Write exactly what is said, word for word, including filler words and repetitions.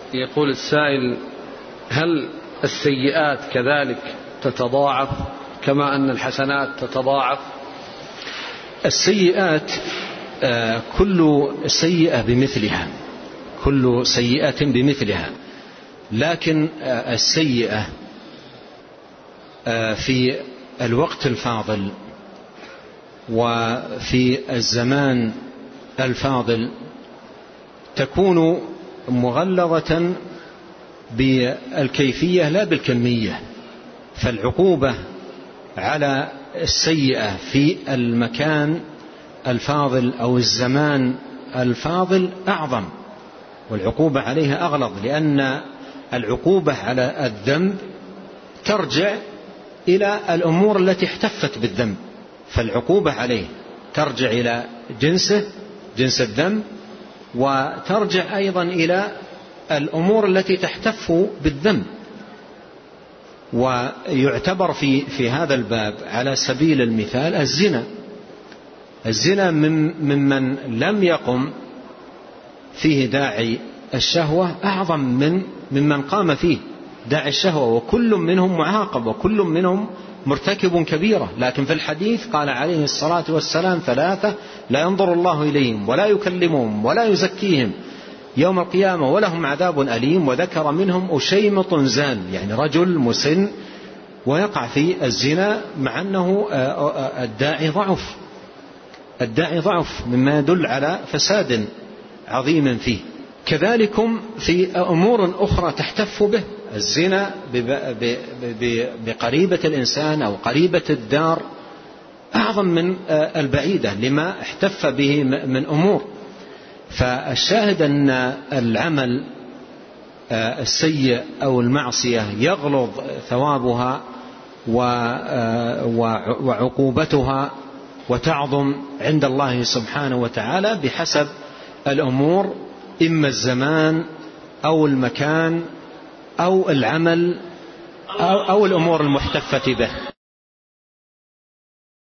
يقول السائل: هل السيئات كذلك تتضاعف كما أن الحسنات تتضاعف؟ السيئات كل سيئة بمثلها، كل سيئة بمثلها، لكن السيئة في الوقت الفاضل وفي الزمان الفاضل تكون مغلظة بالكيفية لا بالكمية. فالعقوبة على السيئة في المكان الفاضل أو الزمان الفاضل أعظم، والعقوبة عليها أغلظ، لأن العقوبة على الذنب ترجع إلى الأمور التي احتفت بالذنب، فالعقوبة عليه ترجع إلى جنسه، جنس الذنب، وترجع أيضا إلى الأمور التي تحتف بالذنب. ويعتبر في في هذا الباب على سبيل المثال الزنا. الزنا ممن لم يقم فيه داعي الشهوة أعظم من ممن قام فيه داعي الشهوة، وكل منهم معاقب وكل منهم مرتكب كبيرة. لكن في الحديث قال عليه الصلاة والسلام: ثلاثة لا ينظر الله إليهم ولا يكلمهم ولا يزكيهم يوم القيامة ولهم عذاب أليم. وذكر منهم أشيمط زان، يعني رجل مسن ويقع في الزنا مع أنه الداعي ضعف، الداعي ضعف مما يدل على فساد عظيم فيه. كذلكم في أمور أخرى تحتف به، الزنا بقريبة الإنسان أو قريبة الدار أعظم من البعيدة لما احتف به من أمور. فالشاهد أن العمل السيء أو المعصية يغلظ ثوابها وعقوبتها وتعظم عند الله سبحانه وتعالى بحسب الأمور، إما الزمان أو المكان أو العمل أو الأمور المحتفة به.